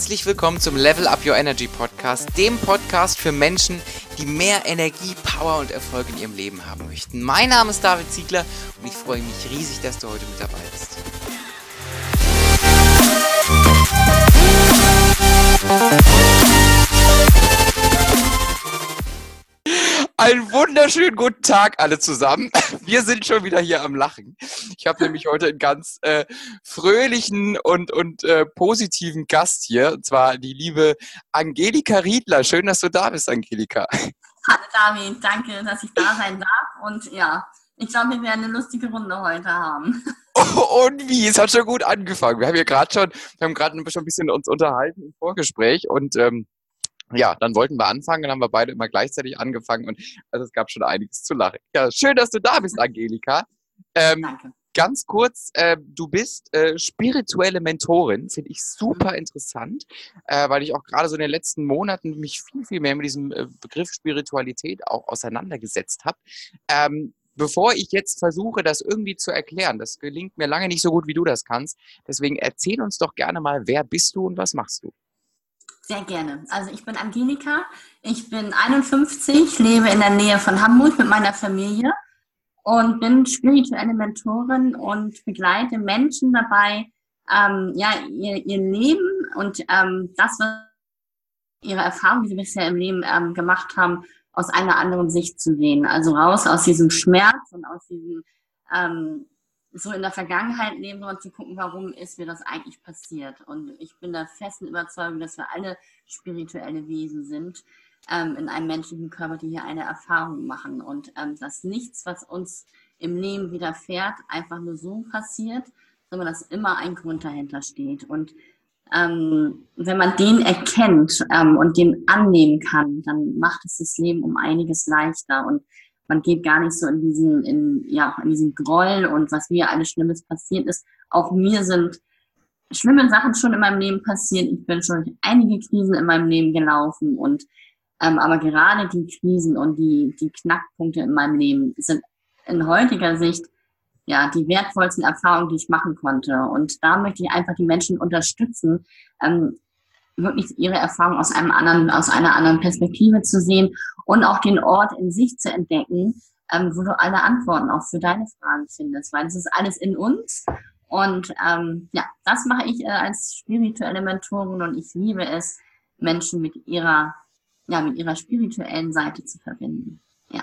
Herzlich willkommen zum Level Up Your Energy Podcast, dem Podcast für Menschen, die mehr Energie, Power und Erfolg in ihrem Leben haben möchten. Mein Name ist David Ziegler und ich freue mich riesig, dass du heute mit dabei bist. Einen wunderschönen guten Tag alle zusammen. Wir sind schon wieder hier am Lachen. Ich habe nämlich heute einen ganz fröhlichen und positiven Gast hier, und zwar die liebe Angelika Riedler. Schön, dass du da bist, Angelika. Hallo David, danke, dass ich da sein darf. Und ja, ich glaube, wir werden eine lustige Runde heute haben. Und wie? Es hat schon gut angefangen. Wir haben gerade schon ein bisschen uns unterhalten im Vorgespräch und ja, dann wollten wir anfangen, dann haben wir beide immer gleichzeitig angefangen und also es gab schon einiges zu lachen. Ja, schön, dass du da bist, Angelika. Danke. Ganz kurz, du bist spirituelle Mentorin, finde ich super interessant, weil ich auch gerade so in den letzten Monaten mich viel mehr mit diesem Begriff Spiritualität auch auseinandergesetzt habe. Bevor ich jetzt versuche, das irgendwie zu erklären, das gelingt mir lange nicht so gut, wie du das kannst, deswegen erzähl uns doch gerne mal, wer bist du und was machst du? Sehr gerne. Also ich bin Angelika, ich bin 51, lebe in der Nähe von Hamburg mit meiner Familie und bin spirituelle Mentorin und begleite Menschen dabei, ihr Leben und das, was ihre Erfahrungen, die sie bisher im Leben gemacht haben, aus einer anderen Sicht zu sehen. Also raus aus diesem Schmerz und aus diesem so in der Vergangenheit leben und zu gucken, warum ist mir das eigentlich passiert. Und ich bin der festen Überzeugung, dass wir alle spirituelle Wesen sind, in einem menschlichen Körper, die hier eine Erfahrung machen. Und dass nichts, was uns im Leben widerfährt, einfach nur so passiert, sondern dass immer ein Grund dahinter steht. Und wenn man den erkennt und den annehmen kann, dann macht es das Leben um einiges leichter. Und man geht gar nicht so in diesen Groll und was mir alles Schlimmes passiert ist. Auch mir sind schlimme Sachen schon in meinem Leben passiert. Ich bin schon durch einige Krisen in meinem Leben gelaufen und aber gerade die Krisen und die Knackpunkte in meinem Leben sind in heutiger Sicht ja die wertvollsten Erfahrungen, die ich machen konnte. Und da möchte ich einfach die Menschen unterstützen, wirklich ihre Erfahrung aus einer anderen Perspektive zu sehen und auch den Ort in sich zu entdecken, wo du alle Antworten auch für deine Fragen findest, weil es ist alles in uns und das mache ich als spirituelle Mentorin und ich liebe es, Menschen mit ihrer spirituellen Seite zu verbinden.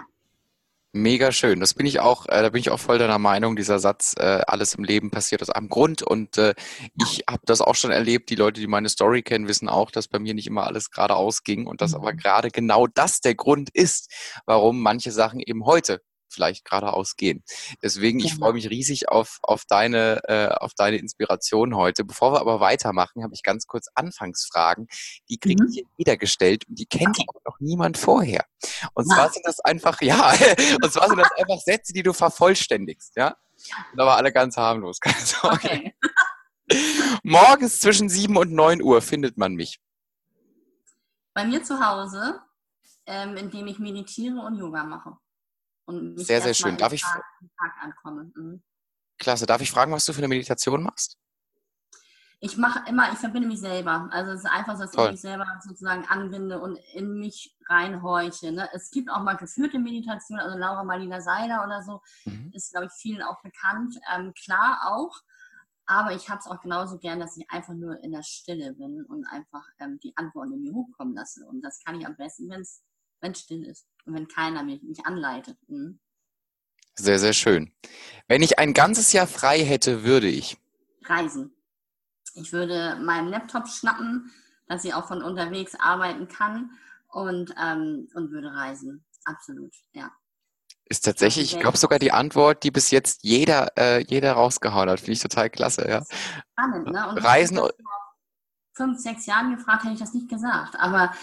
Mega schön. Das bin ich auch, da bin ich auch voll deiner Meinung, dieser Satz, alles im Leben passiert aus einem Grund. Und ich habe das auch schon erlebt, die Leute, die meine Story kennen, wissen auch, dass bei mir nicht immer alles geradeaus ging und dass aber gerade genau das der Grund ist, warum manche Sachen eben heute vielleicht geradeaus gehen. Deswegen, ich freue mich riesig auf deine Inspiration heute. Bevor wir aber weitermachen, habe ich ganz kurz Anfangsfragen. Die kriegt jeder gestellt und die kennt auch noch niemand vorher. Und zwar sind das einfach, Sätze, die du vervollständigst, ja? Und aber alle ganz harmlos, keine Sorge. Okay. Morgens zwischen 7 und 9 Uhr findet man mich. Bei mir zu Hause, indem ich meditiere und Yoga mache. Und mich sehr, sehr schön. Darf ich Tag ankomme. Klasse. Darf ich fragen, was du für eine Meditation machst? Ich verbinde mich selber. Also es ist einfach so, dass ich mich selber sozusagen anbinde und in mich reinhorche. Ne? Es gibt auch mal geführte Meditationen, also Laura Marlina Seiler oder so, ist, glaube ich, vielen auch bekannt. Klar auch, aber ich habe es auch genauso gern, dass ich einfach nur in der Stille bin und einfach die Antworten in mir hochkommen lasse. Und das kann ich am besten, wenn es still ist und wenn keiner mich anleitet. Sehr, sehr schön. Wenn ich ein ganzes Jahr frei hätte, würde ich reisen. Ich würde meinen Laptop schnappen, dass ich auch von unterwegs arbeiten kann und würde reisen. Absolut, ja. Ist tatsächlich, ich glaube sogar die Antwort, die bis jetzt jeder rausgehauen hat. Finde ich total klasse, ja. Spannend, ne? Und Reisen. Vor 5, 6 Jahren gefragt, hätte ich das nicht gesagt. Aber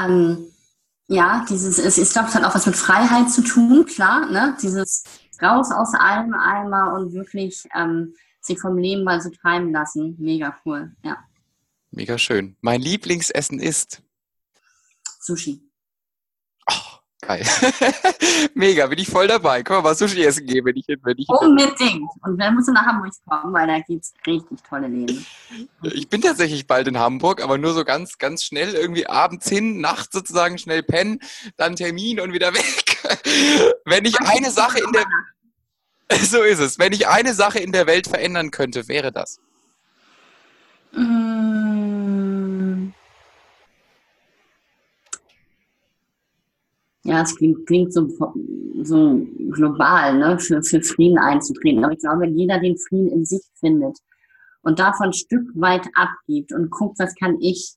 ich glaube, es hat auch was mit Freiheit zu tun, klar, ne? Dieses raus aus allem einmal und wirklich sich vom Leben mal so treiben lassen. Mega cool, ja. Mega schön. Mein Lieblingsessen ist? Sushi. Oh, Geil. Mega, bin ich voll dabei. Komm mal, Sushi essen gehen, wenn ich Unbedingt. Und dann musst du nach Hamburg kommen, weil da gibt es richtig tolle Läden. Ich bin tatsächlich bald in Hamburg, aber nur so ganz, ganz schnell irgendwie abends hin, nachts sozusagen schnell pennen, dann Termin und wieder weg. Wenn ich eine Sache in der, so ist es, wenn ich eine Sache in der Welt verändern könnte, wäre das. Mm, ja, es klingt so global, ne, für Frieden einzutreten. Aber ich glaube, wenn jeder den Frieden in sich findet und davon ein Stück weit abgibt und guckt, was kann ich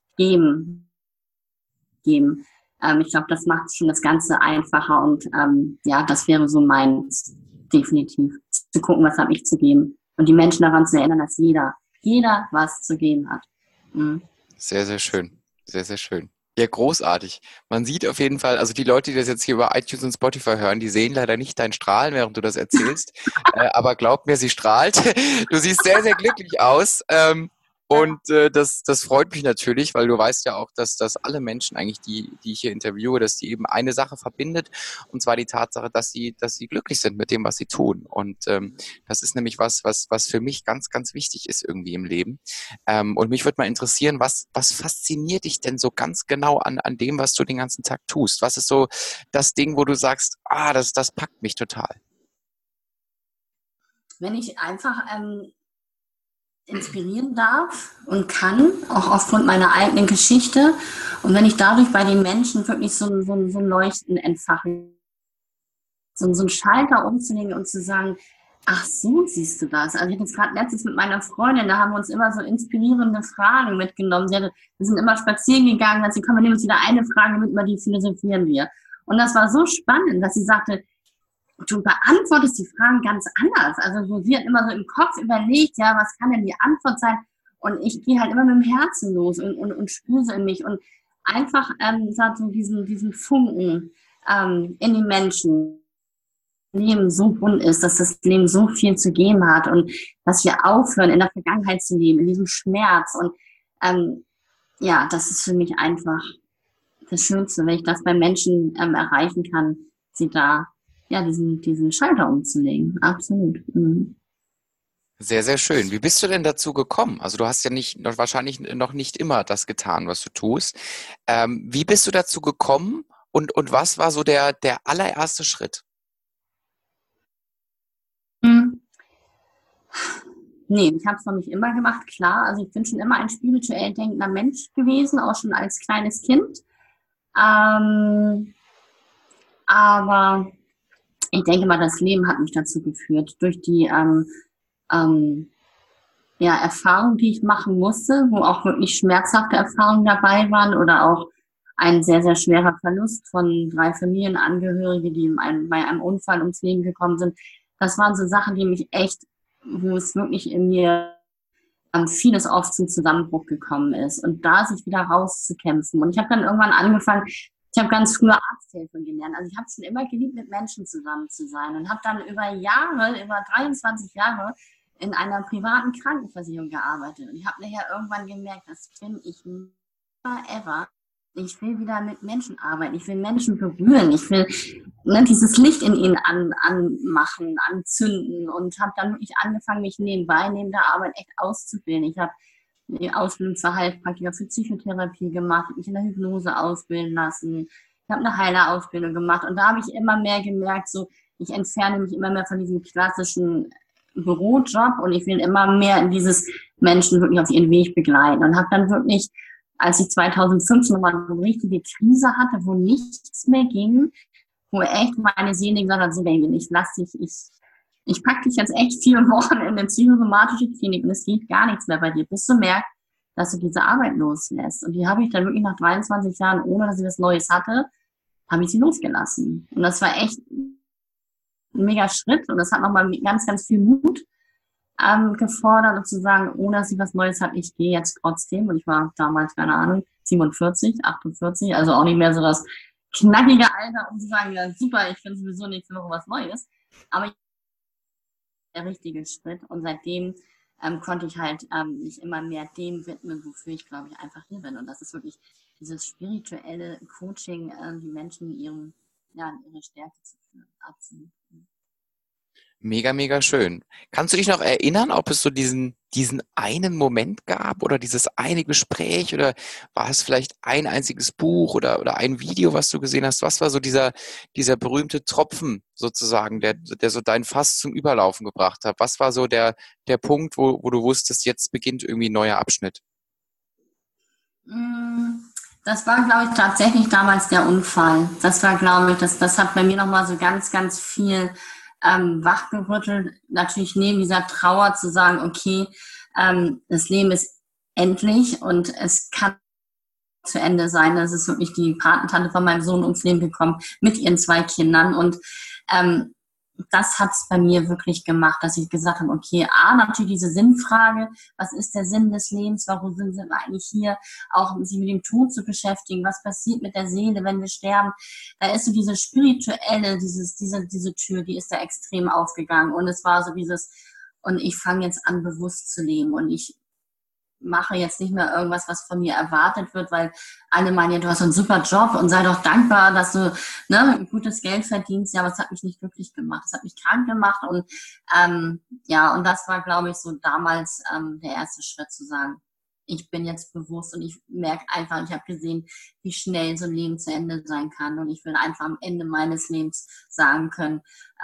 geben. Ich glaube, das macht schon das Ganze einfacher und ja, das wäre so meins, definitiv. Zu gucken, was habe ich zu geben. Und die Menschen daran zu erinnern, dass jeder was zu geben hat. Mhm. Sehr, sehr schön. Sehr, sehr schön. Ja, großartig. Man sieht auf jeden Fall, also die Leute, die das jetzt hier über iTunes und Spotify hören, die sehen leider nicht dein Strahlen, während du das erzählst. Aber glaub mir, sie strahlt. Du siehst sehr, sehr glücklich aus. Und das freut mich natürlich, weil du weißt ja auch, dass alle Menschen eigentlich, die ich hier interviewe, dass die eben eine Sache verbindet, und zwar die Tatsache, dass sie glücklich sind mit dem, was sie tun. Und das ist nämlich was für mich ganz, ganz wichtig ist irgendwie im Leben. Und mich würde mal interessieren, was fasziniert dich denn so ganz genau an dem, was du den ganzen Tag tust? Was ist so das Ding, wo du sagst, das packt mich total? Wenn ich einfach inspirieren darf und kann, auch aufgrund meiner eigenen Geschichte. Und wenn ich dadurch bei den Menschen wirklich so ein Leuchten entfachen, so ein Schalter umzulegen und zu sagen, ach so, siehst du das. Also ich hatte jetzt gerade letztens mit meiner Freundin, da haben wir uns immer so inspirierende Fragen mitgenommen. Wir sind immer spazieren gegangen, dann sie kommen, wir nehmen uns wieder eine Frage mit, über die philosophieren wir. Und das war so spannend, dass sie sagte, du beantwortest die Fragen ganz anders. Also so, sie hat immer so im Kopf überlegt, ja, was kann denn die Antwort sein? Und ich gehe halt immer mit dem Herzen los und spüre so in mich und einfach so diesen Funken in den Menschen. Leben so bunt ist, dass das Leben so viel zu geben hat und dass wir aufhören, in der Vergangenheit zu leben, in diesem Schmerz. Und ja, das ist für mich einfach das Schönste, wenn ich das bei Menschen erreichen kann, sie da ja diesen Schalter umzulegen. Absolut. Mhm. Sehr, sehr schön. Wie bist du denn dazu gekommen? Also du hast ja wahrscheinlich noch nicht immer das getan, was du tust. Wie bist du dazu gekommen und was war so der allererste Schritt? Mhm. Nee, ich habe es noch nicht immer gemacht, klar. Also ich bin schon immer ein spirituell denkender Mensch gewesen, auch schon als kleines Kind. Ähm, aber ich denke mal, das Leben hat mich dazu geführt. Durch die ähm, ja, Erfahrungen, die ich machen musste, wo auch wirklich schmerzhafte Erfahrungen dabei waren oder auch ein sehr, sehr schwerer Verlust von 3 Familienangehörigen, die bei einem Unfall ums Leben gekommen sind. Das waren so Sachen, die mich echt, wo es wirklich in mir vieles oft zum Zusammenbruch gekommen ist und da sich wieder rauszukämpfen. Und ich habe dann irgendwann angefangen, ich habe ganz früher Arzthelferin gelernt. Also ich habe es schon immer geliebt, mit Menschen zusammen zu sein und habe dann über Jahre, über 23 Jahre in einer privaten Krankenversicherung gearbeitet. Und ich habe nachher irgendwann gemerkt, das bin ich never ever. Ich will wieder mit Menschen arbeiten. Ich will Menschen berühren. Ich will dieses Licht in ihnen anmachen, anzünden und habe dann wirklich angefangen, mich nebenbei, neben der Arbeit echt auszubilden. Ich habe die Ausbildung zur Heilpraktiker für Psychotherapie gemacht, habe mich in der Hypnose ausbilden lassen. Ich habe eine Heilerausbildung gemacht und da habe ich immer mehr gemerkt, so ich entferne mich immer mehr von diesem klassischen Bürojob und ich will immer mehr in dieses Menschen wirklich auf ihren Weg begleiten und habe dann wirklich, als ich 2015 nochmal eine richtige Krise hatte, wo nichts mehr ging, wo echt meine Seele gesagt hat, so Baby, ich packe dich jetzt echt 4 Wochen in eine psychosomatische Klinik und es geht gar nichts mehr bei dir, bis du merkst, dass du diese Arbeit loslässt. Und die habe ich dann wirklich nach 23 Jahren, ohne dass ich was Neues hatte, habe ich sie losgelassen. Und das war echt ein mega Schritt und das hat nochmal ganz, ganz viel Mut gefordert und zu sagen, ohne dass ich was Neues habe, ich gehe jetzt trotzdem. Und ich war damals, keine Ahnung, 47, 48, also auch nicht mehr so das knackige Alter, um zu sagen, ja super, ich finde sowieso nächste Woche was Neues. Aber der richtige Schritt und seitdem konnte ich halt mich immer mehr dem widmen, wofür ich, glaube ich, einfach hier bin. Und das ist wirklich dieses spirituelle Coaching, die Menschen in ihrem ja, in ihre Stärke zu führen. Absolut. Mega, mega schön. Kannst du dich noch erinnern, ob es so diesen einen Moment gab oder dieses eine Gespräch oder war es vielleicht ein einziges Buch oder ein Video, was du gesehen hast? Was war so dieser berühmte Tropfen sozusagen, der so dein Fass zum Überlaufen gebracht hat? Was war so der Punkt, wo du wusstest, jetzt beginnt irgendwie ein neuer Abschnitt? Das war, glaube ich, tatsächlich damals der Unfall. Das war, glaube ich, das hat bei mir nochmal so ganz, ganz viel wachgerüttelt. Natürlich neben dieser Trauer zu sagen, okay, das Leben ist endlich und es kann zu Ende sein. Das ist wirklich die Patentante von meinem Sohn ums Leben gekommen mit ihren 2 Kindern. Und das hat es bei mir wirklich gemacht, dass ich gesagt habe, okay, natürlich diese Sinnfrage, was ist der Sinn des Lebens, warum sind wir eigentlich hier, auch sich mit dem Tod zu beschäftigen, was passiert mit der Seele, wenn wir sterben, da ist so diese spirituelle, diese Tür, die ist da extrem aufgegangen und es war so und ich fange jetzt an, bewusst zu leben und ich mache jetzt nicht mehr irgendwas, was von mir erwartet wird, weil alle meinen, ja, du hast einen super Job und sei doch dankbar, dass du gutes Geld verdienst. Ja, aber es hat mich nicht glücklich gemacht. Es hat mich krank gemacht und und das war, glaube ich, so damals der erste Schritt zu sagen, ich bin jetzt bewusst und ich merke einfach, ich habe gesehen, wie schnell so ein Leben zu Ende sein kann und ich will einfach am Ende meines Lebens sagen können,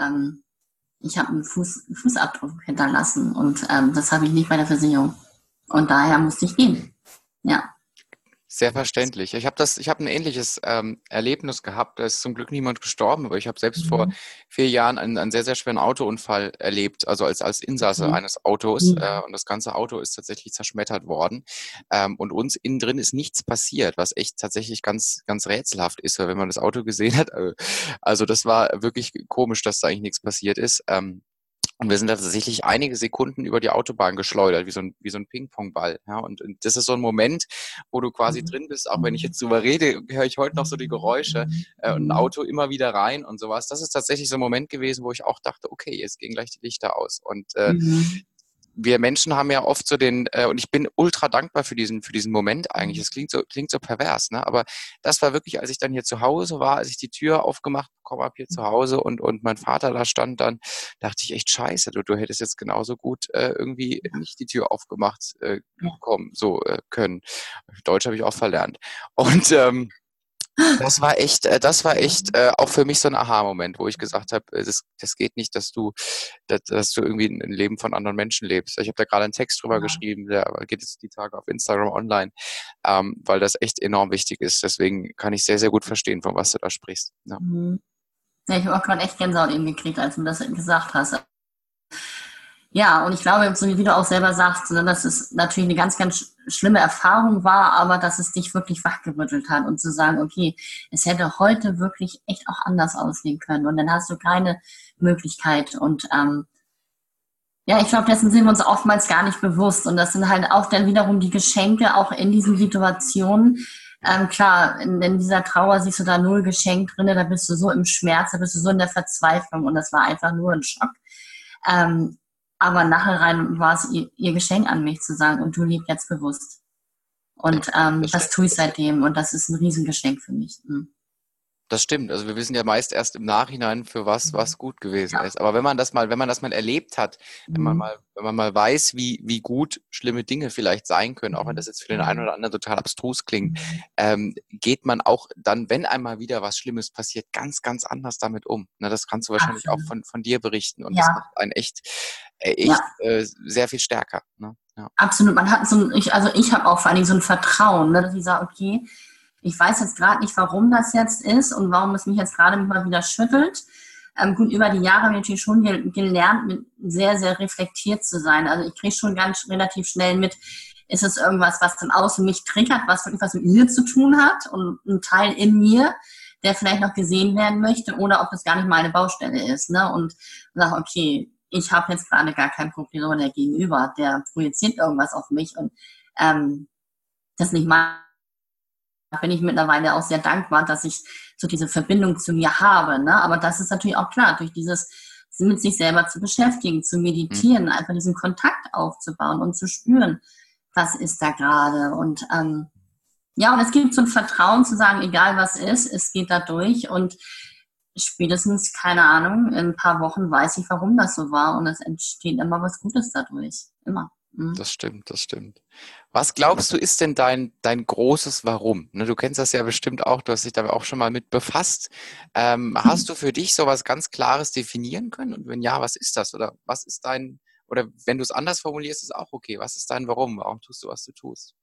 ich habe einen Fußabdruck hinterlassen und das habe ich nicht bei der Versicherung. Und daher musste ich gehen. Ja. Sehr verständlich. Ich habe ein ähnliches Erlebnis gehabt. Da ist zum Glück niemand gestorben, aber ich habe selbst vor 4 Jahren einen sehr, sehr schweren Autounfall erlebt, also als Insasse eines Autos. Und das ganze Auto ist tatsächlich zerschmettert worden. Und uns innen drin ist nichts passiert, was echt tatsächlich ganz, ganz rätselhaft ist, weil wenn man das Auto gesehen hat, also das war wirklich komisch, dass da eigentlich nichts passiert ist. Und wir sind da tatsächlich einige Sekunden über die Autobahn geschleudert, wie so ein Ping-Pong-Ball. Ja, und das ist so ein Moment, wo du quasi drin bist. Auch wenn ich jetzt drüber rede, höre ich heute noch so die Geräusche und ein Auto immer wieder rein und sowas. Das ist tatsächlich so ein Moment gewesen, wo ich auch dachte, okay, jetzt gehen gleich die Lichter aus. Und wir Menschen haben ja oft so und ich bin ultra dankbar für diesen Moment eigentlich. Es klingt so pervers, ne? Aber das war wirklich, als ich dann hier zu Hause war, als ich die Tür aufgemacht bekommen habe hier zu Hause und mein Vater da stand dann, dachte ich echt, scheiße, du hättest jetzt genauso gut irgendwie nicht die Tür aufgemacht können. Deutsch habe ich auch verlernt. Und das war echt auch für mich so ein Aha-Moment, wo ich gesagt habe, das geht nicht, dass du irgendwie ein Leben von anderen Menschen lebst. Ich habe da gerade einen Text drüber geschrieben, der geht jetzt die Tage auf Instagram online, weil das echt enorm wichtig ist. Deswegen kann ich sehr, sehr gut verstehen, von was du da sprichst. Ja, ja, ich habe auch gerade echt Gänsehaut eben gekriegt, als du das gesagt hast. Ja, und ich glaube, so wie du auch selber sagst, dass es natürlich eine ganz, ganz schlimme Erfahrung war, aber dass es dich wirklich wachgerüttelt hat und zu sagen, okay, es hätte heute wirklich echt auch anders aussehen können und dann hast du keine Möglichkeit und ich glaube, dessen sind wir uns oftmals gar nicht bewusst und das sind halt auch dann wiederum die Geschenke auch in diesen Situationen. Klar, in dieser Trauer siehst du da 0 Geschenk drin, da bist du so im Schmerz, da bist du so in der Verzweiflung und das war einfach nur ein Schock. Aber nachher rein war es ihr Geschenk an mich zu sagen, und du lebst jetzt bewusst. Und das tue ich seitdem und das ist ein Riesengeschenk für mich. das stimmt. Also wir wissen ja meist erst im Nachhinein, für was gut gewesen ist. Aber wenn man das mal erlebt hat, wenn man mal weiß, wie gut schlimme Dinge vielleicht sein können, auch wenn das jetzt für den einen oder anderen total abstrus klingt, geht man auch dann, wenn einmal wieder was Schlimmes passiert, ganz, ganz anders damit um. Na, das kannst du wahrscheinlich auch von dir berichten und das macht einen echt sehr viel stärker. Ne? Ja. Absolut. Man hat ich habe auch vor allen Dingen so ein Vertrauen, dass ich sage, okay, ich weiß jetzt gerade nicht, warum das jetzt ist und warum es mich jetzt gerade mal wieder schüttelt. Gut, über die Jahre habe ich natürlich schon gelernt, mit sehr, sehr reflektiert zu sein. Also ich kriege schon relativ schnell mit, ist es irgendwas, was dann außen mich triggert, was wirklich was mit mir zu tun hat und ein Teil in mir, der vielleicht noch gesehen werden möchte oder ob das gar nicht meine Baustelle ist. Ne? Und sage, okay, ich habe jetzt gerade gar kein Problem, sondern der Gegenüber, der projiziert irgendwas auf mich und das nicht mal. Da bin ich mittlerweile auch sehr dankbar, dass ich so diese Verbindung zu mir habe. Ne? Aber das ist natürlich auch klar, durch dieses mit sich selber zu beschäftigen, zu meditieren, einfach diesen Kontakt aufzubauen und zu spüren, was ist da gerade. Und und es gibt so ein Vertrauen zu sagen, egal was ist, es geht da durch. Und spätestens, keine Ahnung, in ein paar Wochen weiß ich, warum das so war und es entsteht immer was Gutes dadurch. Immer. Mhm. Das stimmt, das stimmt. Was glaubst du, ist denn dein großes Warum? Ne, du kennst das ja bestimmt auch, du hast dich da auch schon mal mit befasst. Hast du für dich so was ganz Klares definieren können? Und wenn ja, was ist das? Oder was ist oder wenn du es anders formulierst, ist auch okay. Was ist dein Warum? Warum tust du, was du tust?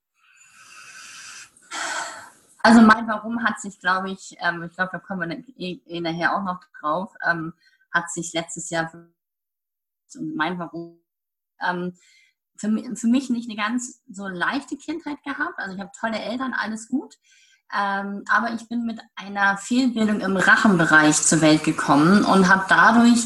Also mein Warum hat sich, glaube ich glaube, da kommen wir nachher auch noch drauf, hat sich letztes Jahr und mein Warum ähm, für mich nicht eine ganz so leichte Kindheit gehabt. Also ich habe tolle Eltern, alles gut. Aber ich bin mit einer Fehlbildung im Rachenbereich zur Welt gekommen und habe dadurch,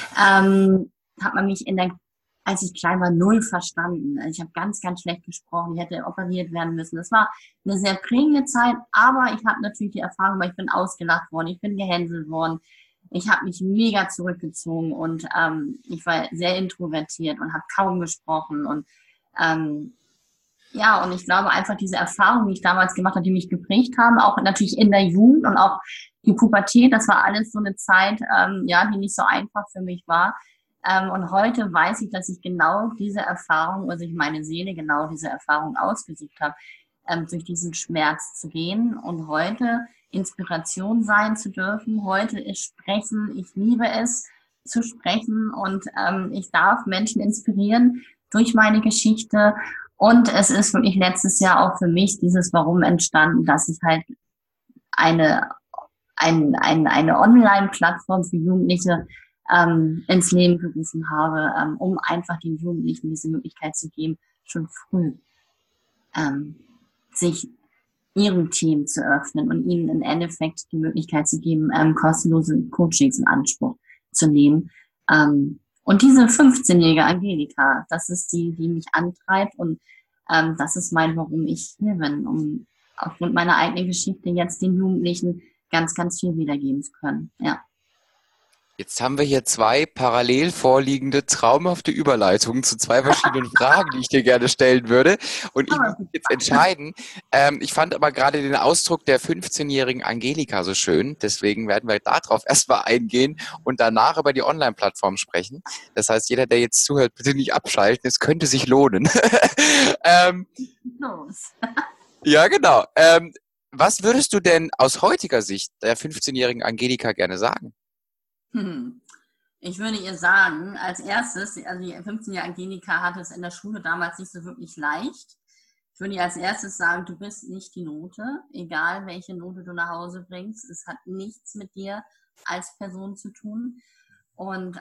hat man mich als ich klein war, null verstanden. Also ich habe ganz, ganz schlecht gesprochen. Ich hätte operiert werden müssen. Das war eine sehr prägende Zeit, aber ich habe natürlich die Erfahrung, weil ich bin ausgelacht worden, ich bin gehänselt worden. Ich habe mich mega zurückgezogen und ich war sehr introvertiert und habe kaum gesprochen. Und ähm, ja, und ich glaube einfach diese Erfahrungen, die ich damals gemacht habe, die mich geprägt haben, auch natürlich in der Jugend und auch die Pubertät, das war alles so eine Zeit, ja, die nicht so einfach für mich war. Und heute weiß ich, dass ich genau diese Erfahrung, also ich meine Seele genau diese Erfahrung ausgesucht habe, durch diesen Schmerz zu gehen und heute Inspiration sein zu dürfen. Heute ist Sprechen, ich liebe es zu sprechen und ich darf Menschen inspirieren durch meine Geschichte. Und es ist wirklich letztes Jahr auch für mich dieses Warum entstanden, dass ich halt eine, eine Online-Plattform für Jugendliche ins Leben gerufen habe, um einfach den Jugendlichen diese Möglichkeit zu geben, schon früh ähm, sich ihrem Team zu öffnen und ihnen im Endeffekt die Möglichkeit zu geben, kostenlose Coachings in Anspruch zu nehmen. Und diese 15-jährige Angelika, das ist die mich antreibt und das ist mein, warum ich hier bin, um aufgrund meiner eigenen Geschichte jetzt den Jugendlichen ganz, ganz viel wiedergeben zu können. Ja. Jetzt haben wir hier zwei parallel vorliegende traumhafte Überleitungen zu zwei verschiedenen Fragen, die ich dir gerne stellen würde. Und ich muss mich jetzt entscheiden. Ich fand aber gerade den Ausdruck der 15-jährigen Angelika so schön. Deswegen werden wir darauf erstmal eingehen und danach über die Online-Plattform sprechen. Das heißt, jeder, der jetzt zuhört, bitte nicht abschalten. Es könnte sich lohnen. Los. Ja, genau. Was würdest du denn aus heutiger Sicht der 15-jährigen Angelika gerne sagen? Ich würde ihr sagen, als erstes, also die 15-jährige Angelika hatte es in der Schule damals nicht so wirklich leicht. Ich würde ihr als erstes sagen, du bist nicht die Note, egal welche Note du nach Hause bringst. Es hat nichts mit dir als Person zu tun. Und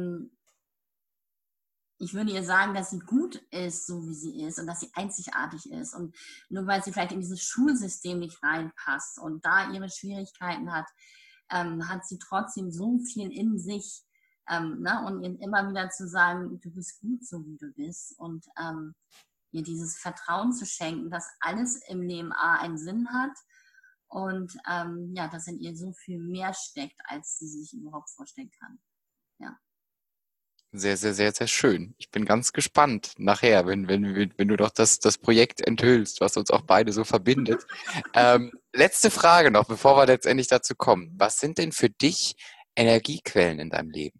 ich würde ihr sagen, dass sie gut ist, so wie sie ist und dass sie einzigartig ist. Und nur weil sie vielleicht in dieses Schulsystem nicht reinpasst und da ihre Schwierigkeiten hat, hat sie trotzdem so viel in sich. Ne? Und ihr immer wieder zu sagen, du bist gut, so wie du bist. Und ihr dieses Vertrauen zu schenken, dass alles im Leben A einen Sinn hat und ja, dass in ihr so viel mehr steckt, als sie sich überhaupt vorstellen kann. Ja. Sehr, sehr, sehr, sehr schön. Ich bin ganz gespannt nachher, wenn du doch das Projekt enthüllst, was uns auch beide so verbindet. Letzte Frage noch, bevor wir letztendlich dazu kommen. Was sind denn für dich Energiequellen in deinem Leben?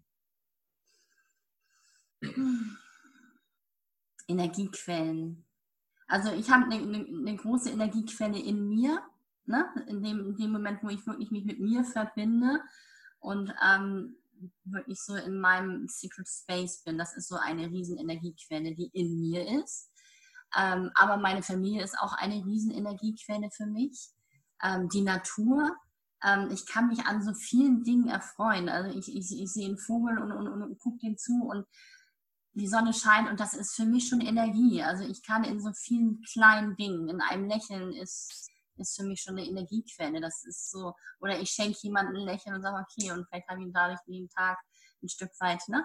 Energiequellen. Also ich habe eine große Energiequelle in mir, ne? In dem Moment, wo ich wirklich mich mit mir verbinde und wirklich so in meinem Secret Space bin. Das ist so eine riesen Energiequelle, die in mir ist. Aber meine Familie ist auch eine riesen Energiequelle für mich. Die Natur. Ich kann mich an so vielen Dingen erfreuen. Also ich sehe einen Vogel und gucke dem zu und die Sonne scheint und das ist für mich schon Energie. Also ich kann in so vielen kleinen Dingen, in einem Lächeln ist für mich schon eine Energiequelle. Das ist so, oder ich schenke jemandem ein Lächeln und sage, okay, und vielleicht habe ich ihm dadurch jeden Tag ein Stück weit, ne,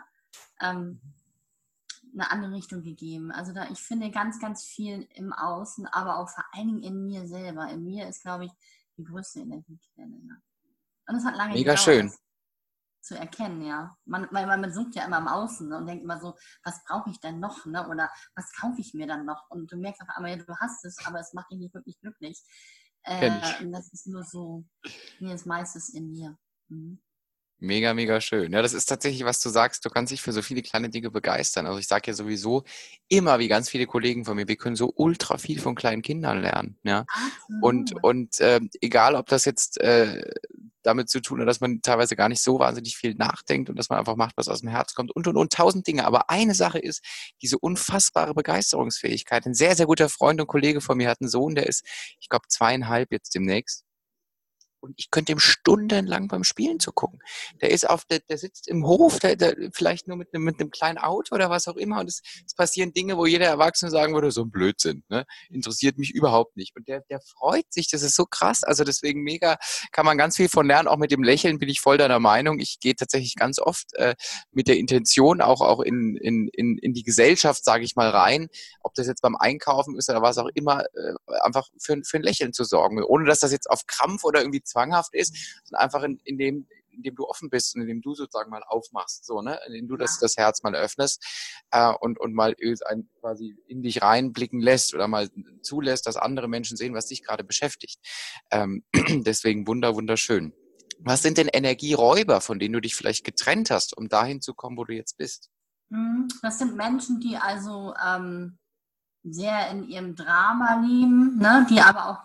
eine andere Richtung gegeben. Also da, ich finde ganz, ganz viel im Außen, aber auch vor allen Dingen in mir selber. In mir ist, glaube ich, die größte Energiequelle. Ja. Und es hat lange Mega gedauert, schön. das zu erkennen, ja. Man sucht ja immer im Außen, ne, und denkt immer so, was brauche ich denn noch, ne? Oder was kaufe ich mir dann noch? Und du merkst auf einmal, ja, du hast es, aber es macht dich nicht wirklich glücklich. Kenn ich. Und das ist nur so, mir ist meistens in mir. Mhm. Mega, mega schön. Ja, das ist tatsächlich, was du sagst. Du kannst dich für so viele kleine Dinge begeistern. Also ich sage ja sowieso immer, wie ganz viele Kollegen von mir, wir können so ultra viel von kleinen Kindern lernen. Ja. Absolut. Egal, ob das jetzt damit zu tun hat, dass man teilweise gar nicht so wahnsinnig viel nachdenkt und dass man einfach macht, was aus dem Herz kommt und tausend Dinge. Aber eine Sache ist diese unfassbare Begeisterungsfähigkeit. Ein sehr, sehr guter Freund und Kollege von mir hat einen Sohn, der ist, ich glaube, 2,5 jetzt demnächst. Und ich könnte ihm stundenlang beim Spielen zugucken. Der sitzt im Hof, der vielleicht nur mit einem kleinen Auto oder was auch immer. Und es passieren Dinge, wo jeder Erwachsene sagen würde, so ein Blödsinn, ne? Interessiert mich überhaupt nicht. Und der freut sich, das ist so krass. Also deswegen mega, kann man ganz viel von lernen. Auch mit dem Lächeln bin ich voll deiner Meinung. Ich gehe tatsächlich ganz oft mit der Intention auch in die Gesellschaft, sage ich mal, rein. Ob das jetzt beim Einkaufen ist oder was auch immer, einfach für ein Lächeln zu sorgen. Ohne dass das jetzt auf Krampf oder irgendwie zwanghaft ist, sondern einfach indem du offen bist und indem du sozusagen mal aufmachst, so, ne? Indem du das Herz mal öffnest und mal quasi in dich reinblicken lässt oder mal zulässt, dass andere Menschen sehen, was dich gerade beschäftigt. Deswegen wunderschön. Was sind denn Energieräuber, von denen du dich vielleicht getrennt hast, um dahin zu kommen, wo du jetzt bist? Das sind Menschen, die also sehr in ihrem Drama leben, ne? Die aber auch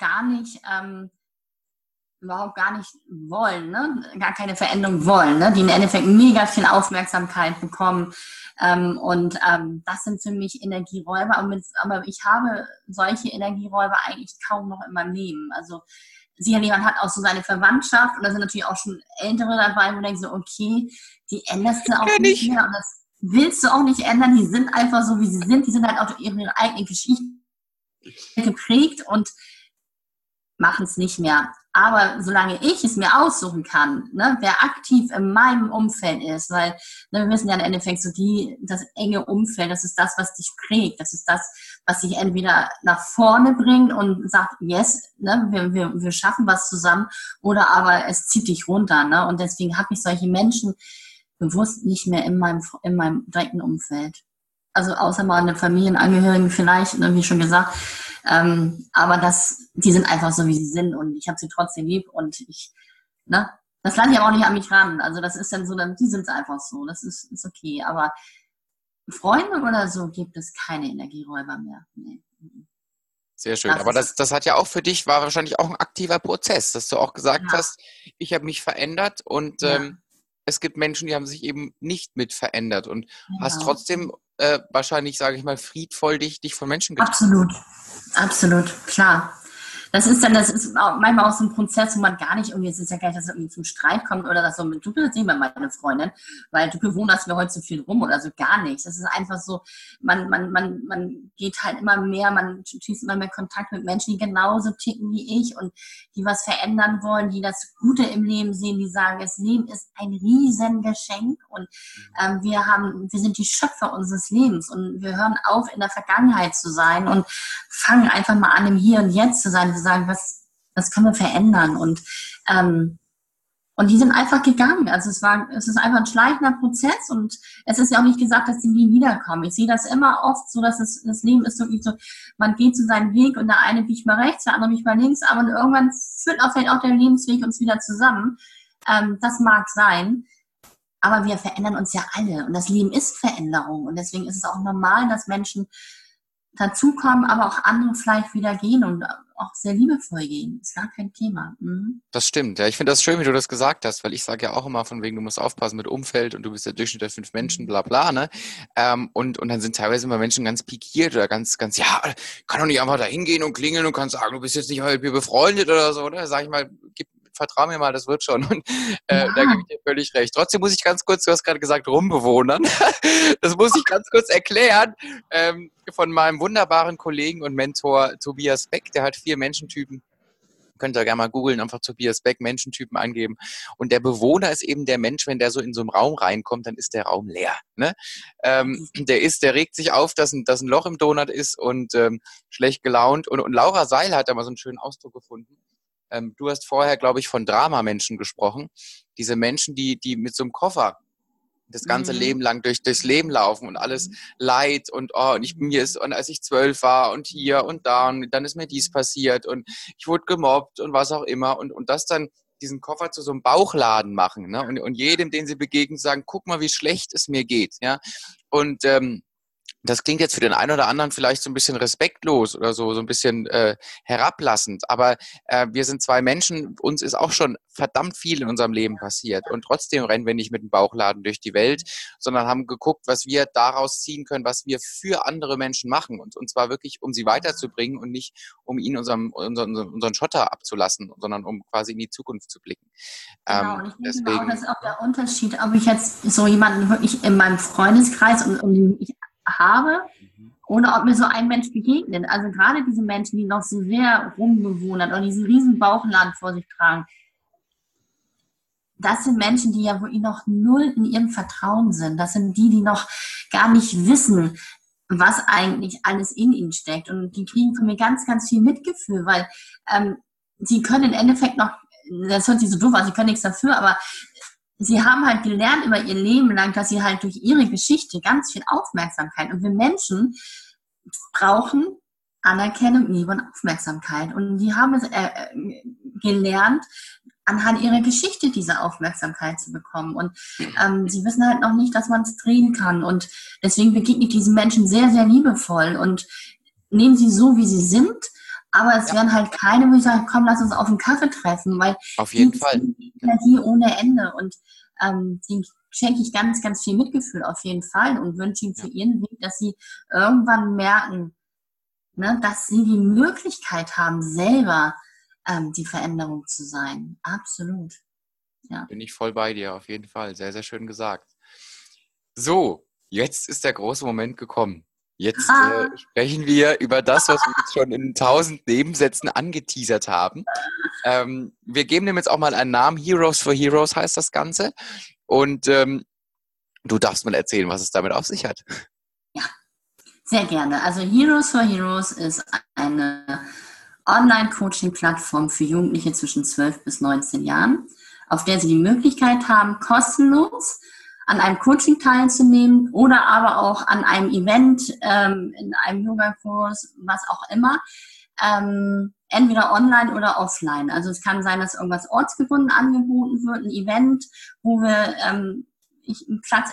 überhaupt gar nicht wollen, ne? Gar keine Veränderung wollen, ne? Die im Endeffekt mega viel Aufmerksamkeit bekommen. Das sind für mich Energieräuber. Aber ich habe solche Energieräuber eigentlich kaum noch in meinem Leben. Also sicherlich, man hat auch so seine Verwandtschaft und da sind natürlich auch schon Ältere dabei, wo man denkt so, okay, die änderst du auch nicht mehr und das willst du auch nicht ändern. Die sind einfach so, wie sie sind. Die sind halt auch durch ihre eigene Geschichte geprägt und machen es nicht mehr. Aber solange ich es mir aussuchen kann, ne, wer aktiv in meinem Umfeld ist, weil ne, wir wissen ja im Endeffekt so das enge Umfeld, das ist das, was dich prägt, das ist das, was dich entweder nach vorne bringt und sagt, yes, ne, wir schaffen was zusammen, oder aber es zieht dich runter. Ne? Und deswegen habe ich solche Menschen bewusst nicht mehr in meinem direkten Umfeld. Also außer mal eine Familienangehörigen vielleicht, ne, wie schon gesagt. Aber die sind einfach so, wie sie sind und ich habe sie trotzdem lieb und das lasse ich aber auch nicht an mich ran. Also das ist dann so, die sind einfach so, das ist okay. Aber Freunde oder so gibt es keine Energieräuber mehr. Nee. Sehr schön. Aber das hat ja auch für dich, war wahrscheinlich auch ein aktiver Prozess, dass du auch gesagt hast, ich habe mich verändert und es gibt Menschen, die haben sich eben nicht mit verändert und hast trotzdem wahrscheinlich, sage ich mal, friedvoll dich von Menschen getrennt. Absolut, klar. Das ist auch manchmal auch so ein Prozess, wo man gar nicht irgendwie, es ist ja gar nicht, dass es irgendwie zum Streit kommt oder dass so, du bist nicht mehr meine Freundin, weil du bewunderst mir heute so viel rum oder so, gar nicht. Das ist einfach so, man geht halt immer mehr, man schließt immer mehr Kontakt mit Menschen, die genauso ticken wie ich und die was verändern wollen, die das Gute im Leben sehen, die sagen, das Leben ist ein Riesengeschenk und wir sind die Schöpfer unseres Lebens und wir hören auf, in der Vergangenheit zu sein und fangen einfach mal an, im Hier und Jetzt zu sein, zu sagen, was können wir verändern und die sind einfach gegangen. Also es ist einfach ein schleichender Prozess und es ist ja auch nicht gesagt, dass die nie wiederkommen. Ich sehe das immer oft so, dass das Leben ist wirklich so, man geht zu seinem Weg und der eine biegt mal rechts, der andere biegt mal links, aber irgendwann führt auch vielleicht auch der Lebensweg uns wieder zusammen. Das mag sein, aber wir verändern uns ja alle und das Leben ist Veränderung und deswegen ist es auch normal, dass Menschen dazukommen, aber auch andere vielleicht wieder gehen und auch sehr liebevoll gehen. Ist gar kein Thema. Das stimmt. Ja, ich finde das schön, wie du das gesagt hast, weil ich sage ja auch immer von wegen, du musst aufpassen mit Umfeld und du bist der Durchschnitt der 5 Menschen, bla bla, ne? Und dann sind teilweise immer Menschen ganz pikiert oder ganz, ja, kann doch nicht einfach da hingehen und klingeln und kann sagen, du bist jetzt nicht mal mit mir befreundet oder so, oder? Sag ich mal, vertrau mir mal, das wird schon. Und da gebe ich dir völlig recht. Trotzdem muss ich ganz kurz, du hast gerade gesagt, rumbewohnern. Das muss ich ganz kurz erklären. Von meinem wunderbaren Kollegen und Mentor Tobias Beck, der hat 4 Menschentypen. Könnt ihr gerne mal googeln, einfach Tobias Beck, Menschentypen eingeben. Und der Bewohner ist eben der Mensch, wenn der so in so einen Raum reinkommt, dann ist der Raum leer. Ne? Der regt sich auf, dass ein Loch im Donut ist und schlecht gelaunt. Und Laura Seiler hat da mal so einen schönen Ausdruck gefunden. Du hast vorher, glaube ich, von Dramamenschen gesprochen. Diese Menschen, die mit so einem Koffer das ganze Leben lang durchs Leben laufen und alles Leid und und als ich 12 war und hier und da und dann ist mir dies passiert und ich wurde gemobbt und was auch immer und das dann diesen Koffer zu so einem Bauchladen machen, ne? Und jedem, den sie begegnen, sagen, guck mal, wie schlecht es mir geht, ja. Und das klingt jetzt für den einen oder anderen vielleicht so ein bisschen respektlos oder so ein bisschen herablassend, aber wir sind zwei Menschen, uns ist auch schon verdammt viel in unserem Leben passiert und trotzdem rennen wir nicht mit dem Bauchladen durch die Welt, sondern haben geguckt, was wir daraus ziehen können, was wir für andere Menschen machen und zwar wirklich, um sie weiterzubringen und nicht, um ihnen unseren Schotter abzulassen, sondern um quasi in die Zukunft zu blicken. Genau, und ich denke Deswegen, auch, das ist auch der Unterschied, ob ich jetzt so jemanden wirklich in meinem Freundeskreis und ich habe oder ob mir so ein Mensch begegnet. Also gerade diese Menschen, die noch so sehr rumbewundert oder diesen riesen Bauchladen vor sich tragen, das sind Menschen, die ja wirklich noch null in ihrem Vertrauen sind. Das sind die noch gar nicht wissen, was eigentlich alles in ihnen steckt. Und die kriegen von mir ganz, ganz viel Mitgefühl, weil sie können im Endeffekt noch, das hört sich so doof an, sie können nichts dafür, aber sie haben halt gelernt über ihr Leben lang, dass sie halt durch ihre Geschichte ganz viel Aufmerksamkeit, und wir Menschen brauchen Anerkennung, Liebe und Aufmerksamkeit. Und die haben es gelernt, anhand ihrer Geschichte diese Aufmerksamkeit zu bekommen. Und sie wissen halt noch nicht, dass man es drehen kann. Und deswegen begegne ich diesen Menschen sehr, sehr liebevoll und nehmen sie so, wie sie sind. Aber es werden halt keine, wo ich sage, komm, lass uns auf einen Kaffee treffen, weil auf jeden Fall. Die Energie ohne Ende. Und denen schenke ich ganz, ganz viel Mitgefühl auf jeden Fall und wünsche ihnen für ihren Weg, dass sie irgendwann merken, ne, dass sie die Möglichkeit haben, selber die Veränderung zu sein. Absolut. Ja. Bin ich voll bei dir, auf jeden Fall. Sehr, sehr schön gesagt. So, jetzt ist der große Moment gekommen. Jetzt sprechen wir über das, was wir jetzt schon in 1000 Nebensätzen angeteasert haben. Wir geben dem jetzt auch mal einen Namen. Heroes for Heroes heißt das Ganze. Und du darfst mal erzählen, was es damit auf sich hat. Ja, sehr gerne. Also Heroes for Heroes ist eine Online-Coaching-Plattform für Jugendliche zwischen 12 bis 19 Jahren, auf der sie die Möglichkeit haben, kostenlos an einem Coaching teilzunehmen oder aber auch an einem Event, in einem Yoga-Kurs, was auch immer, entweder online oder offline. Also es kann sein, dass irgendwas ortsgebunden angeboten wird, ein Event, wo wir ich einen Platz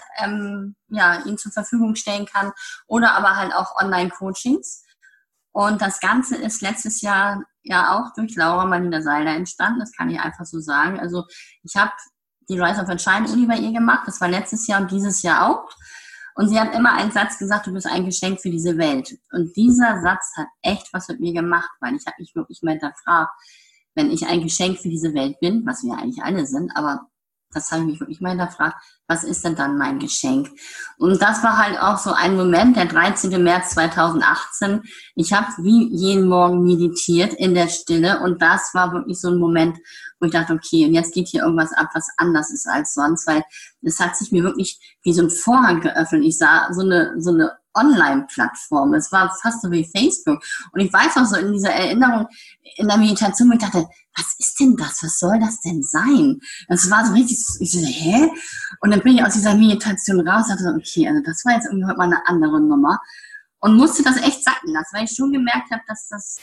ihnen zur Verfügung stellen kann, oder aber halt auch Online-Coachings. Und das Ganze ist letztes Jahr ja auch durch Laura Marlina Seiler entstanden, das kann ich einfach so sagen. Also ich habe die Rise of a Child Uni bei ihr gemacht, das war letztes Jahr und dieses Jahr auch. Und sie hat immer einen Satz gesagt, du bist ein Geschenk für diese Welt. Und dieser Satz hat echt was mit mir gemacht, weil ich habe mich wirklich mal hinterfragt, wenn ich ein Geschenk für diese Welt bin, was wir eigentlich alle sind, aber das habe ich mich wirklich mal hinterfragt, was ist denn dann mein Geschenk? Und das war halt auch so ein Moment, der 13. März 2018. Ich habe wie jeden Morgen meditiert in der Stille und das war wirklich so ein Moment, wo ich dachte, okay, und jetzt geht hier irgendwas ab, was anders ist als sonst, weil es hat sich mir wirklich wie so ein Vorhang geöffnet. Ich sah so eine Online-Plattform. Es war fast so wie Facebook. Und ich weiß auch so in dieser Erinnerung, in der Meditation, wo ich dachte, was ist denn das? Was soll das denn sein? Das war so richtig, ich so, hä? Und dann bin ich aus dieser Meditation raus und dachte, okay, also das war jetzt irgendwie heute mal eine andere Nummer. Und musste das echt sacken lassen, weil ich schon gemerkt habe, dass das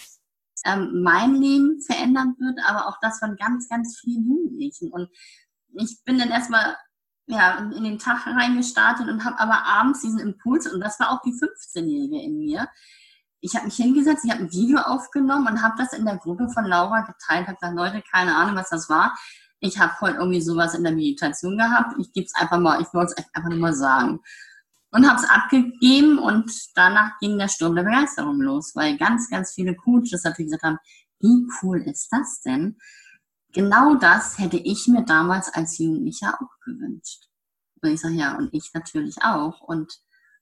mein Leben verändern wird, aber auch das von ganz, ganz vielen Jugendlichen. Und ich bin dann erstmal in den Tag reingestartet und habe aber abends diesen Impuls, und das war auch die 15-Jährige in mir. Ich habe mich hingesetzt, ich habe ein Video aufgenommen und habe das in der Gruppe von Laura geteilt, habe gesagt, Leute, keine Ahnung, was das war. Ich habe heute irgendwie sowas in der Meditation gehabt. Ich gebe es einfach mal, ich wollte es einfach nur mal sagen. Und habe es abgegeben und danach ging der Sturm der Begeisterung los, weil ganz, ganz viele Coaches natürlich gesagt haben, wie cool ist das denn? Genau das hätte ich mir damals als Jugendlicher auch gewünscht. Und ich sage, ja, und ich natürlich auch. Und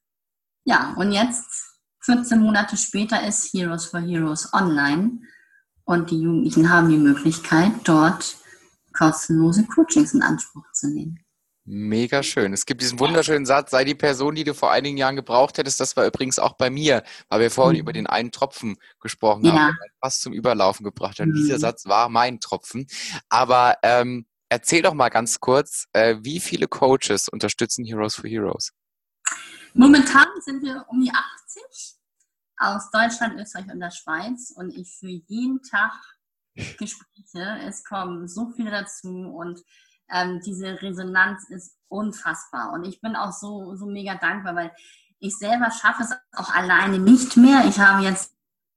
ja, und jetzt, 14 Monate später, ist Heroes for Heroes online. Und die Jugendlichen haben die Möglichkeit, dort kostenlose Coachings in Anspruch zu nehmen. Mega schön. Es gibt diesen wunderschönen Satz, sei die Person, die du vor einigen Jahren gebraucht hättest. Das war übrigens auch bei mir, weil wir vorhin über den einen Tropfen gesprochen haben, der mich fast zum Überlaufen gebracht hat. Und dieser Satz war mein Tropfen. Aber erzähl doch mal ganz kurz, wie viele Coaches unterstützen Heroes for Heroes? Momentan sind wir um die 80 aus Deutschland, Österreich und der Schweiz. Und ich führe jeden Tag Gespräche, es kommen so viele dazu und diese Resonanz ist unfassbar. Und ich bin auch so mega dankbar, weil ich selber schaffe es auch alleine nicht mehr. Ich habe jetzt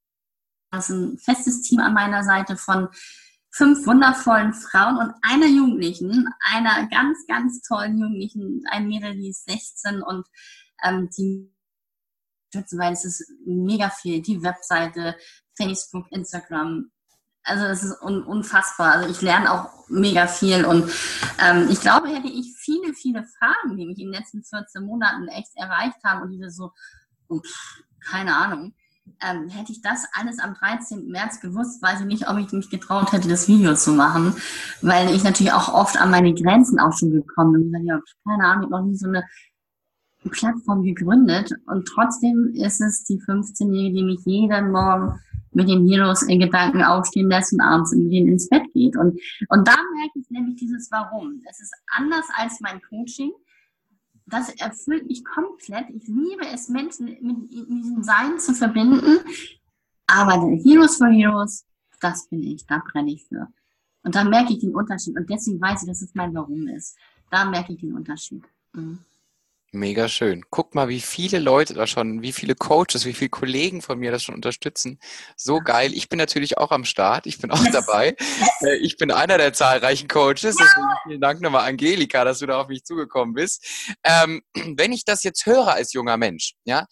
ein festes Team an meiner Seite von 5 wundervollen Frauen und einer Jugendlichen, einer ganz, ganz tollen Jugendlichen, ein Mädel, die ist 16 und die weil es ist mega viel. Die Webseite, Facebook, Instagram, also es ist unfassbar. Also ich lerne auch mega viel und ich glaube, hätte ich viele, viele Fragen, die mich in den letzten 14 Monaten echt erreicht haben und diese so, keine Ahnung, hätte ich das alles am 13. März gewusst, weiß ich nicht, ob ich mich getraut hätte, das Video zu machen, weil ich natürlich auch oft an meine Grenzen auch schon gekommen bin. Und gesagt, ja, keine Ahnung, ich habe noch nie so eine Plattform gegründet und trotzdem ist es die 15-Jährige, die mich jeden Morgen mit den Heroes in Gedanken aufstehen lässt und abends mit denen ins Bett geht. Und da merke ich nämlich dieses Warum. Es ist anders als mein Coaching. Das erfüllt mich komplett. Ich liebe es, Menschen mit diesem Sein zu verbinden. Aber der Heroes for Heroes, das bin ich, da brenne ich für. Und da merke ich den Unterschied. Und deswegen weiß ich, dass es mein Warum ist. Da merke ich den Unterschied. Mhm. Mega schön. Guck mal, wie viele Leute da schon, wie viele Coaches, wie viele Kollegen von mir das schon unterstützen. So geil. Ich bin natürlich auch am Start. Ich bin auch dabei. Ich bin einer der zahlreichen Coaches. Deswegen vielen Dank nochmal, Angelika, dass du da auf mich zugekommen bist. Wenn ich das jetzt höre als junger Mensch, ja,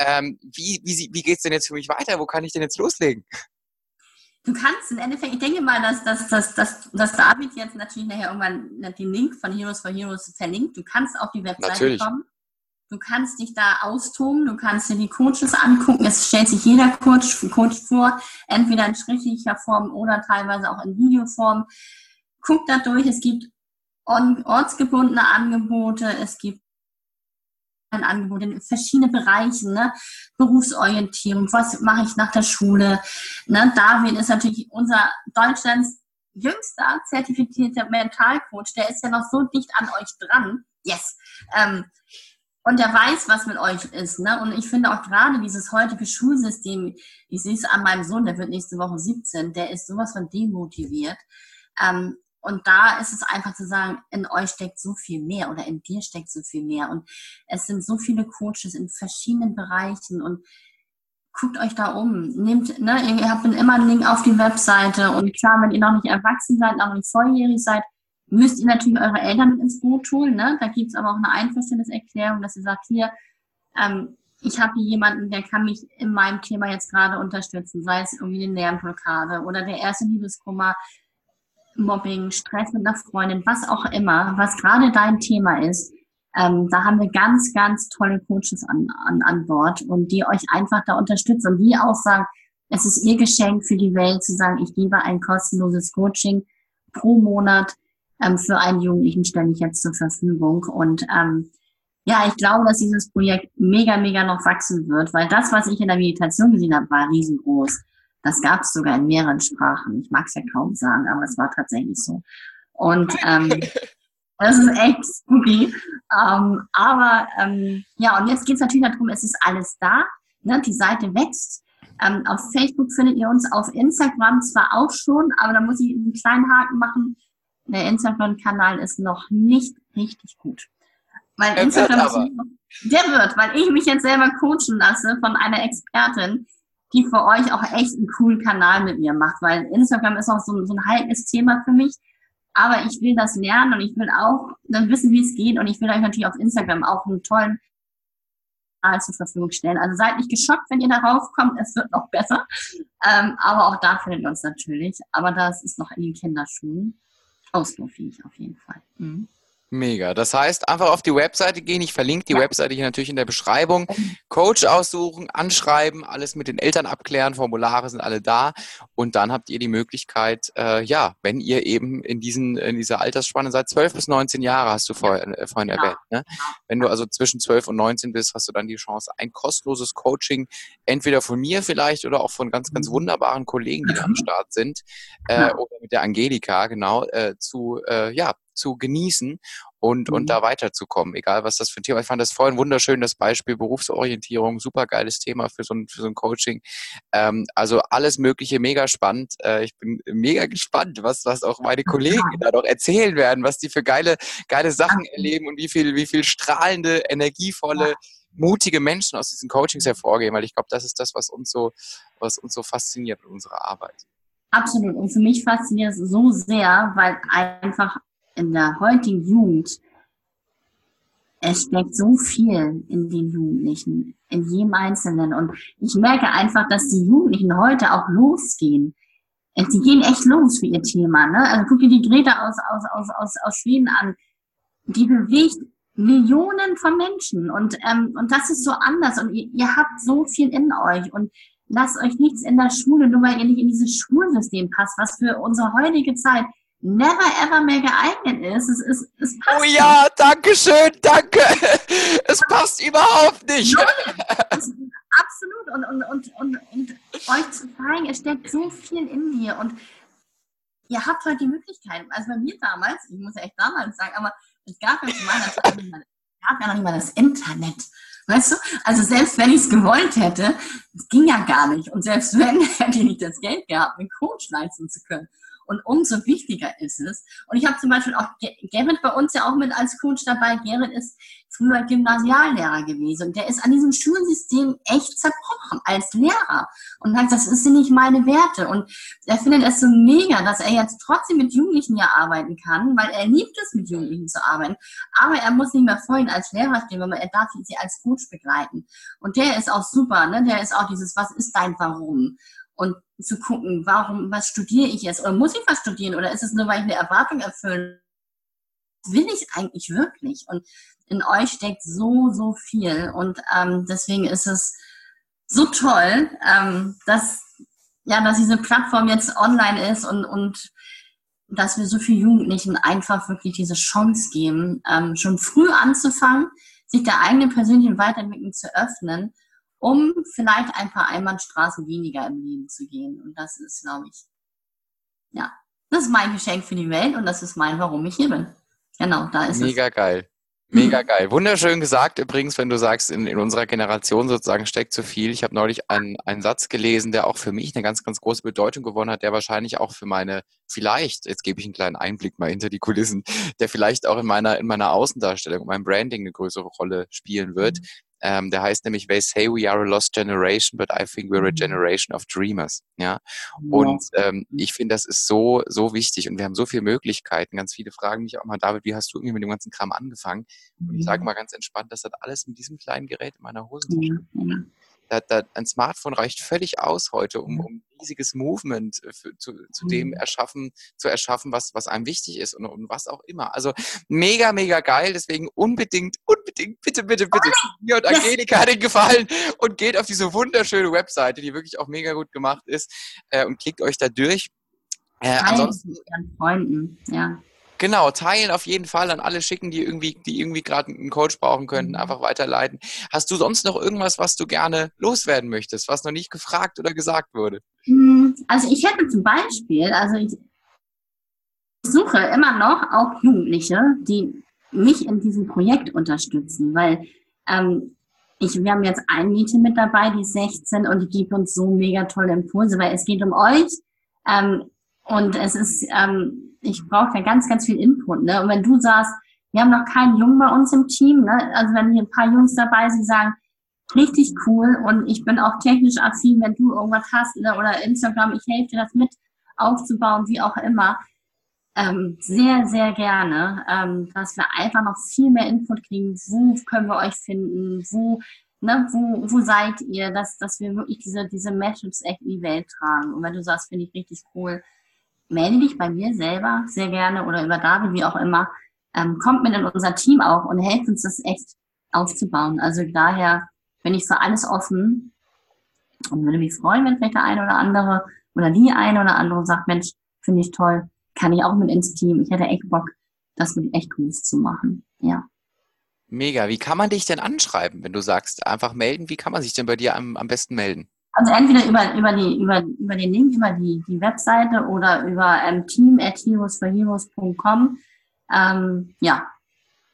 wie geht's denn jetzt für mich weiter? Wo kann ich denn jetzt loslegen? Du kannst im Endeffekt, ich denke mal, dass David jetzt natürlich nachher irgendwann den Link von Heroes for Heroes verlinkt. Du kannst auf die Webseite kommen. Du kannst dich da austoben, du kannst dir die Coaches angucken. Es stellt sich jeder Coach vor, entweder in schriftlicher Form oder teilweise auch in Videoform. Guck da durch, es gibt ortsgebundene Angebote, es gibt ein Angebot in verschiedenen Bereichen, ne? Berufsorientierung, was mache ich nach der Schule. Ne? David ist natürlich unser Deutschlands jüngster zertifizierter Mentalcoach, der ist ja noch so dicht an euch dran. Yes! Und der weiß, was mit euch ist. Ne? Und ich finde auch gerade dieses heutige Schulsystem, ich sehe es an meinem Sohn, der wird nächste Woche 17, der ist sowas von demotiviert. Und da ist es einfach zu sagen, in euch steckt so viel mehr oder in dir steckt so viel mehr. Und es sind so viele Coaches in verschiedenen Bereichen und guckt euch da um. Nehmt, ne, ihr habt immer einen Link auf die Webseite und klar, wenn ihr noch nicht erwachsen seid, noch nicht volljährig seid, müsst ihr natürlich eure Eltern mit ins Boot holen. Ne? Da gibt es aber auch eine Einverständniserklärung, dass ihr sagt, hier, ich habe hier jemanden, der kann mich in meinem Thema jetzt gerade unterstützen, sei es irgendwie eine Lernblockade oder der erste Liebeskummer, Mobbing, Stress mit einer Freundin, was auch immer, was gerade dein Thema ist. Da haben wir ganz, ganz tolle Coaches an Bord und die euch einfach da unterstützen und die auch sagen, es ist ihr Geschenk für die Welt zu sagen, ich gebe ein kostenloses Coaching pro Monat für einen Jugendlichen stelle ich jetzt zur Verfügung. Und ja, ich glaube, dass dieses Projekt mega, mega noch wachsen wird, weil das, was ich in der Meditation gesehen habe, war riesengroß. Das gab es sogar in mehreren Sprachen. Ich mag es ja kaum sagen, aber es war tatsächlich so. Und das ist echt spooky. Ja, und jetzt geht es natürlich darum, es ist alles da. Ne? Die Seite wächst. Auf Facebook findet ihr uns, auf Instagram zwar auch schon, aber da muss ich einen kleinen Haken machen. Der Instagram-Kanal ist noch nicht richtig gut. Weil Instagram weil ich mich jetzt selber coachen lasse von einer Expertin, die für euch auch echt einen coolen Kanal mit mir macht, weil Instagram ist auch so ein heikles Thema für mich, aber ich will das lernen und ich will auch dann wissen, wie es geht und ich will euch natürlich auf Instagram auch einen tollen Kanal zur Verfügung stellen. Also seid nicht geschockt, wenn ihr darauf kommt, es wird noch besser, aber auch da findet ihr uns natürlich, aber das ist noch in den Kinderschuhen. Ausbaufähig auf jeden Fall. Mhm. Mega. Das heißt, einfach auf die Webseite gehen. Ich verlinke die Webseite hier natürlich in der Beschreibung. Coach aussuchen, anschreiben, alles mit den Eltern abklären, Formulare sind alle da. Und dann habt ihr die Möglichkeit, wenn ihr eben in dieser Altersspanne seid, 12 bis 19 Jahre, hast du vorhin erwähnt. Ne? Wenn du also zwischen 12 und 19 bist, hast du dann die Chance, ein kostenloses Coaching, entweder von mir vielleicht oder auch von ganz, ganz wunderbaren Kollegen, die da am Start sind, oder mit der Angelika, genau, zu genießen. und da weiterzukommen, egal was das für ein Thema ist. Ich fand das vorhin wunderschön, das Beispiel Berufsorientierung, super geiles Thema für so ein Coaching. Also alles Mögliche, mega spannend. Ich bin mega gespannt, was auch meine Kollegen da noch erzählen werden, was die für geile Sachen erleben und wie viel strahlende, energievolle, mutige Menschen aus diesen Coachings hervorgehen, weil ich glaube, das ist das, was uns so fasziniert in unserer Arbeit. Absolut. Und für mich fasziniert es so sehr, weil einfach in der heutigen Jugend, es steckt so viel in den Jugendlichen, in jedem Einzelnen. Und ich merke einfach, dass die Jugendlichen heute auch losgehen. Die gehen echt los für ihr Thema. Ne? Also guck dir die Greta aus Schweden an. Die bewegt Millionen von Menschen. Und das ist so anders. Und ihr habt so viel in euch. Und lasst euch nichts in der Schule, nur weil ihr nicht in dieses Schulsystem passt, was für unsere heutige Zeit never ever mehr geeignet ist. Es passt oh ja, nicht. Danke schön, danke. Es passt überhaupt nicht. Absolut. Und euch zu zeigen, es steckt so viel in dir. Und ihr habt heute die Möglichkeit. Also bei mir damals, ich muss ja echt damals sagen, aber es gab ja zu meiner Zeit noch nicht mal das Internet. Weißt du? Also selbst wenn ich es gewollt hätte, es ging ja gar nicht. Und selbst wenn, hätte ich nicht das Geld gehabt, einen Coach leisten zu können. Und umso wichtiger ist es. Und ich habe zum Beispiel auch Gerrit bei uns ja auch mit als Coach dabei. Gerrit ist früher Gymnasiallehrer gewesen. Und der ist an diesem Schulsystem echt zerbrochen als Lehrer. Und sagt, das sind nicht meine Werte. Und er findet es so mega, dass er jetzt trotzdem mit Jugendlichen ja arbeiten kann, weil er liebt es, mit Jugendlichen zu arbeiten. Aber er muss nicht mehr vorhin als Lehrer stehen, weil er darf sie als Coach begleiten. Und der ist auch super, ne? Der ist auch dieses, was ist dein Warum? Und zu gucken, was studiere ich jetzt? Oder muss ich was studieren? Oder ist es nur, weil ich eine Erwartung erfülle? Will ich eigentlich wirklich? Und in euch steckt so viel. Und deswegen ist es so toll, dass diese Plattform jetzt online ist und dass wir so vielen Jugendlichen einfach wirklich diese Chance geben, schon früh anzufangen, sich der eigenen persönlichen Weiterentwicklung zu öffnen, um vielleicht ein paar Einbahnstraßen weniger im Leben zu gehen. Und das ist, glaube ich, das ist mein Geschenk für die Welt und das ist warum ich hier bin. Genau, da ist Mega geil. Mega geil. Wunderschön gesagt übrigens, wenn du sagst, in unserer Generation sozusagen steckt so viel. Ich habe neulich einen Satz gelesen, der auch für mich eine ganz, ganz große Bedeutung gewonnen hat, der wahrscheinlich auch für jetzt gebe ich einen kleinen Einblick mal hinter die Kulissen, der vielleicht auch in meiner Außendarstellung, in meinem Branding eine größere Rolle spielen wird. Der heißt nämlich, they say we are a lost generation, but I think we're a generation of dreamers. Ja. Und ich finde, das ist so, so wichtig und wir haben so viele Möglichkeiten. Ganz viele fragen mich auch mal, David, wie hast du irgendwie mit dem ganzen Kram angefangen? Und ich sage mal ganz entspannt, das hat alles mit diesem kleinen Gerät in meiner Hosentasche. Ein Smartphone reicht völlig aus heute, um ein riesiges Movement zu dem zu erschaffen, was einem wichtig ist und was auch immer. Also mega, mega geil. Deswegen unbedingt, bitte, mir und Angelika den Gefallen und geht auf diese wunderschöne Webseite, die wirklich auch mega gut gemacht ist und klickt euch da durch. Ansonsten mit ihren Freunden, ja. Genau, teilen auf jeden Fall an alle schicken, die irgendwie gerade einen Coach brauchen könnten, einfach weiterleiten. Hast du sonst noch irgendwas, was du gerne loswerden möchtest, was noch nicht gefragt oder gesagt wurde? Also ich hätte zum Beispiel, ich suche immer noch auch Jugendliche, die mich in diesem Projekt unterstützen, weil wir haben jetzt ein Mädchen mit dabei, die ist 16 und die gibt uns so mega tolle Impulse, weil es geht um euch und es ist ich brauche ja ganz, ganz viel Input, ne? Und wenn du sagst, wir haben noch keinen Jungen bei uns im Team, ne? Also wenn hier ein paar Jungs dabei sind, sagen, richtig cool und ich bin auch technisch affin, wenn du irgendwas hast, ne? Oder Instagram, ich helfe dir das mit aufzubauen, wie auch immer. Sehr, sehr gerne, dass wir einfach noch viel mehr Input kriegen. Wo können wir euch finden? Wo seid ihr? Dass wir wirklich diese Messages echt in die Welt tragen. Und wenn du sagst, finde ich richtig cool, melde dich bei mir selber sehr gerne oder über David, wie auch immer. Kommt mit in unser Team auch und helft uns das echt aufzubauen. Also daher bin ich für alles offen und würde mich freuen, wenn vielleicht der eine oder andere oder die eine oder andere sagt, Mensch, finde ich toll, kann ich auch mit ins Team. Ich hätte echt Bock, das mit echt groß zu machen. Ja. Mega. Wie kann man dich denn anschreiben, wenn du sagst, einfach melden? Wie kann man sich denn bei dir am besten melden? Also entweder über den Link, über die Webseite oder über team@heroesforheroes.com.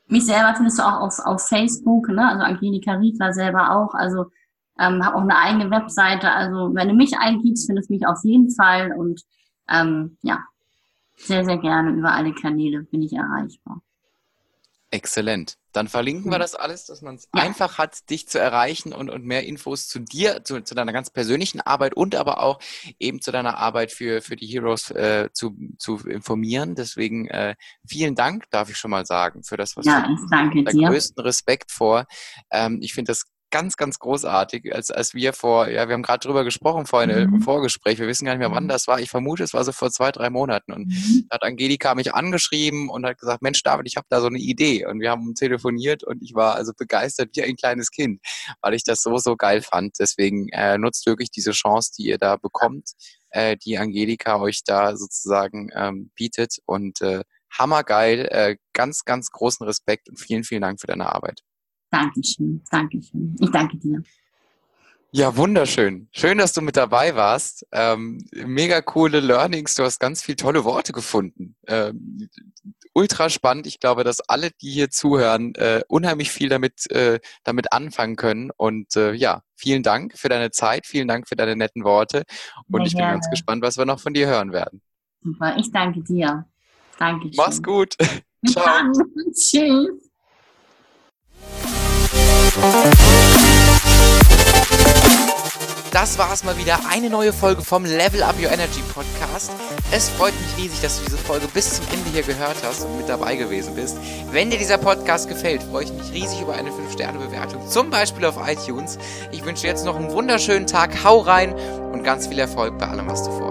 Mich selber findest du auch auf Facebook, ne? Also Angelika Riedler selber auch. Also habe auch eine eigene Webseite. Also wenn du mich eingibst, findest du mich auf jeden Fall. Und ja, sehr, sehr gerne über alle Kanäle bin ich erreichbar. Exzellent. Dann verlinken wir das alles, dass man es Ja, einfach hat, dich zu erreichen und mehr Infos zu dir, zu deiner ganz persönlichen Arbeit und aber auch eben zu deiner Arbeit für die Heroes zu informieren. Deswegen vielen Dank, darf ich schon mal sagen, für das, was du ja, ich danke der dir. größten Respekt vor. Ich finde das ganz, ganz großartig, als wir wir haben gerade drüber gesprochen vorhin im Mhm. Vorgespräch, wir wissen gar nicht mehr, wann das war. Ich vermute, es war so vor 2, 3 Monaten. Und Mhm. da hat Angelika mich angeschrieben und hat gesagt, Mensch, David, ich habe da so eine Idee. Und wir haben telefoniert und ich war also begeistert wie ein kleines Kind, weil ich das so, so geil fand. Deswegen nutzt wirklich diese Chance, die ihr da bekommt, die Angelika euch da sozusagen bietet. Und hammergeil, ganz, ganz großen Respekt und vielen, vielen Dank für deine Arbeit. Dankeschön, Dankeschön. Ich danke dir. Ja, wunderschön. Schön, dass du mit dabei warst. Mega coole Learnings. Du hast ganz viele tolle Worte gefunden. Ultra spannend. Ich glaube, dass alle, die hier zuhören, unheimlich viel damit anfangen können. Und ja, vielen Dank für deine Zeit. Vielen Dank für deine netten Worte. Und Sehr ich bin ganz gerne. gespannt, was wir noch von dir hören werden. Super. Ich danke dir. Mach's Dankeschön. gut. Bis Ciao. dann. Tschüss. Das war es mal wieder, eine neue Folge vom Level Up Your Energy Podcast. Es freut mich riesig, dass du diese Folge bis zum Ende hier gehört hast und mit dabei gewesen bist. Wenn dir dieser Podcast gefällt, freue ich mich riesig über eine 5-Sterne-Bewertung, zum Beispiel auf iTunes. Ich wünsche dir jetzt noch einen wunderschönen Tag, hau rein und ganz viel Erfolg bei allem, was du vorhast.